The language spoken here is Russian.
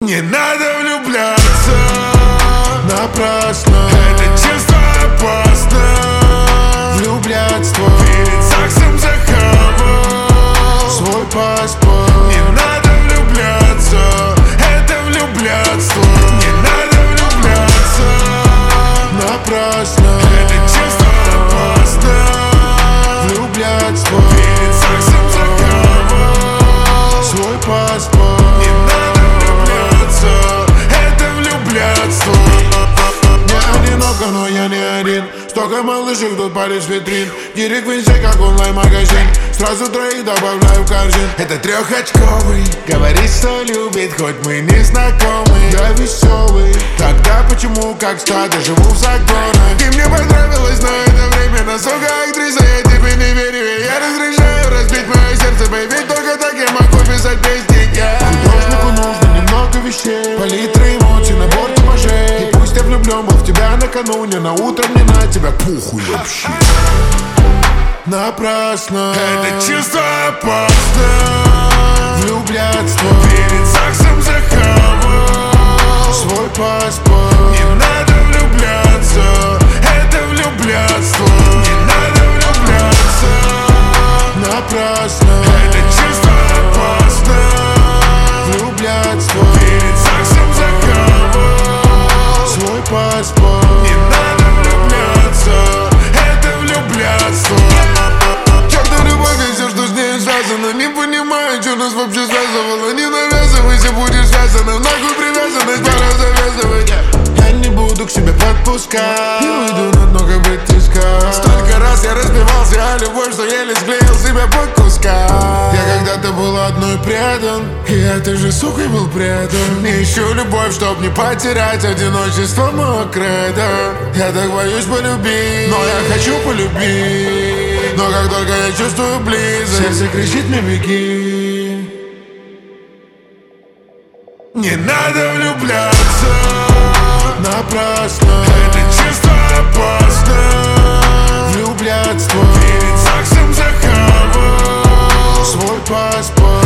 Не надо влюбляться напрасно, это чувство опасно. Влюбляться Перед ЗАГСом захавал свой паспорт. Не надо влюбляться, это влюбляться. Не надо влюбляться Напрасно, это чувство опасно. влюбляться Перед ЗАГСом захавал свой паспорт. Не надо влюбляться, это влюбляться. Не одиноко, но я не один. Столько малышек тут палец витрин. Директ везде, как онлайн-магазин. Сразу троих добавляю в корзин. Это трехочковый, говорит, что любит, хоть мы не знакомы. Я веселый, Тогда почему, как стадо, живу в загонах? Ты мне понравилась, но это временно. Сука, актриса, я тебе не верю. И я разрешаю разбить мое сердце, baby. Только так я могу писать песни. художнику нужно немного вещей. Палитра эмоций, набор типажей. И пусть я влюблен был в тебя накануне, на утро мне на тебя похуй вообще. Напрасно, Это чувство опасно. влюбляться Перед ЗАГСом захавал свой паспорт. Не надо влюбляться, это влюбляться. Не надо влюбляться, Напрасно, это чувство опасно. влюбляться Перед ЗАГСом захавал свой паспорт. Не надо влюбляться, это влюбляться. Чёрта любовь и все, что с ней связано. Не понимаю, что нас вообще связывало. Не навязывайся, будешь связана. Нахуй привязанность, пора завязывать. Я не буду к себе подпускать. Не уйду на дно, как бы тиска. Столько раз я разбивался о любовь, что еле склеил себя по кускам. Я когда-то был одной предан, и этой же сукой был предан. Не ищу любовь, чтоб не потерять одиночество мокрое, да. Я так боюсь полюбить, но я хочу полюбить. Но как только я чувствую близость, сердце кричит мне беги. Не надо влюбляться, Напрасно, это чувство опасно. влюбляться Перед ЗАГСом захавал свой паспорт.